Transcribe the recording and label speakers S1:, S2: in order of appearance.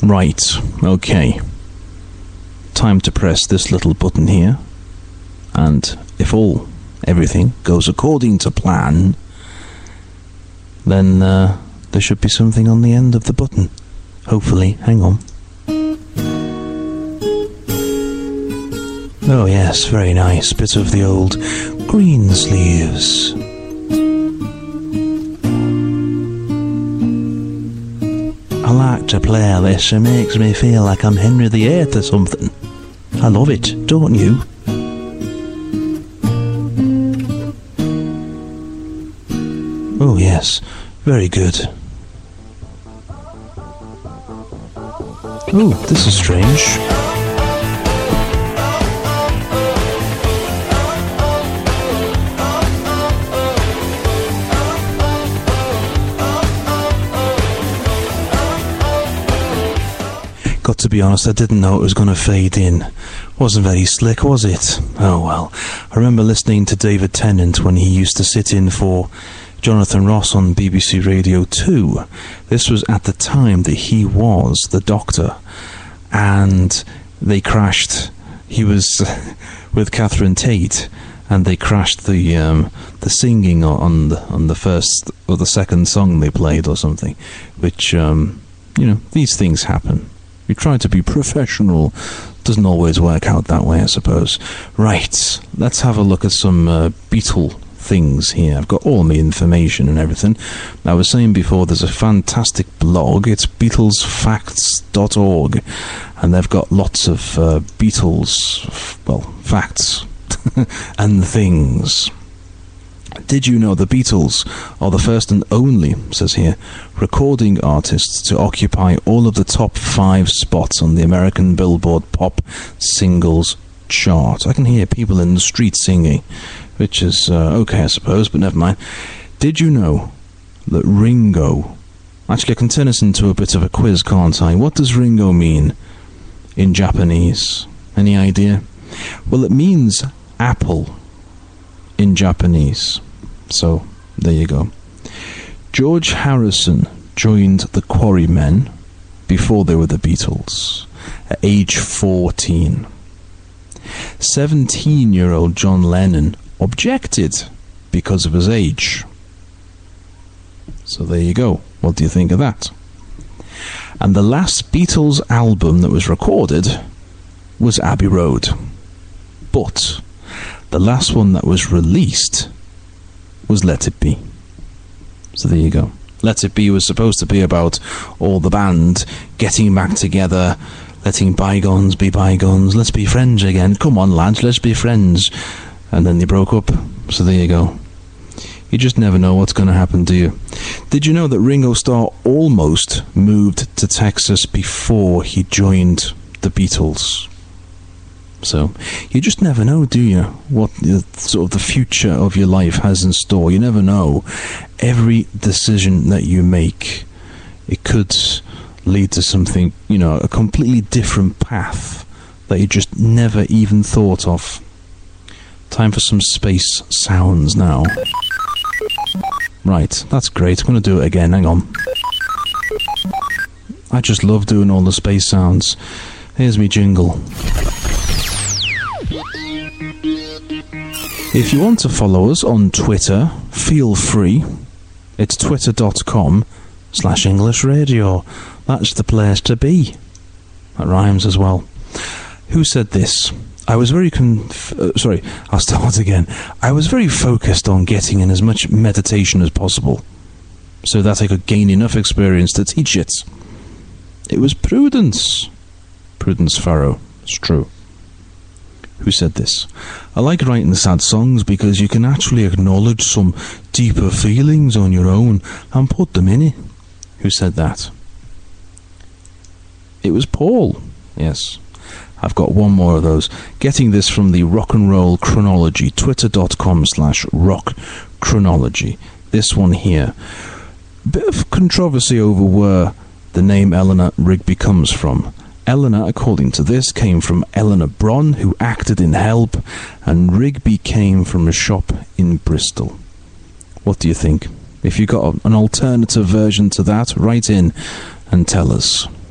S1: Right, okay. Time to press this little button here. And if everything goes according to plan, then there should be something on the end of the button. Hopefully. Hang on. Oh yes, very nice. Bit of the old green sleeves. I like to play this. It makes me feel like I'm Henry VIII or something. I love it, don't you? Oh yes, very good. Oh, this is strange. Got to be honest, I didn't know it was going to fade in. Wasn't very slick, was it? Oh well. I remember listening to David Tennant when he used to sit in for Jonathan Ross on BBC Radio 2. This was at the time that he was the Doctor, and they crashed. He was with Catherine Tate, and they crashed the singing on the first or the second song they played or something, which these things happen. You try to be professional. Doesn't always work out that way, I suppose. Right, let's have a look at some Beatle things here. I've got all my information and everything. I was saying before, there's a fantastic blog. It's BeatlesFacts.org, and they've got lots of Beatles, facts and things. Did you know the Beatles are the first and only, says here, recording artists to occupy all of the top 5 spots on the American Billboard Pop Singles chart? I can hear people in the street singing, which is okay, I suppose, but never mind. Did you know that Ringo... Actually, I can turn this into a bit of a quiz, can't I? What does Ringo mean in Japanese? Any idea? Well, it means apple in Japanese. So, there you go. George Harrison joined the Quarrymen before they were the Beatles, at age 14. 17-year-old John Lennon objected because of his age. So there you go. What do you think of that? And the last Beatles album that was recorded was Abbey Road. But the last one that was released was Let It Be. So there you go. Let It Be was supposed to be about all the band getting back together, letting bygones be bygones. Let's be friends again. Come on, lads, let's be friends. And then they broke up. So there you go. You just never know what's going to happen, do you? Did you know that Ringo Starr almost moved to Texas before he joined the Beatles? So, you just never know, do you, what sort of the future of your life has in store. You never know. Every decision that you make, it could lead to something, a completely different path that you just never even thought of. Time for some space sounds now. Right, that's great. I'm going to do it again. Hang on. I just love doing all the space sounds. Here's me jingle. If you want to follow us on Twitter, feel free. It's twitter.com/English Radio. That's the place to be. That rhymes as well. Who said this? I was very I'll start again. I was very focused on getting in as much meditation as possible, so that I could gain enough experience to teach it. It was Prudence. Prudence Farrow. It's true. Who said this? I like writing sad songs because you can actually acknowledge some deeper feelings on your own and put them in it. Who said that? It was Paul. Yes. I've got one more of those. Getting this from the Rock and Roll Chronology, twitter.com/rock chronology. This one here. Bit of controversy over where the name Eleanor Rigby comes from. Eleanor, according to this, came from Eleanor Bron, who acted in Help, and Rigby came from a shop in Bristol. What do you think? If you got an alternative version to that, write in and tell us.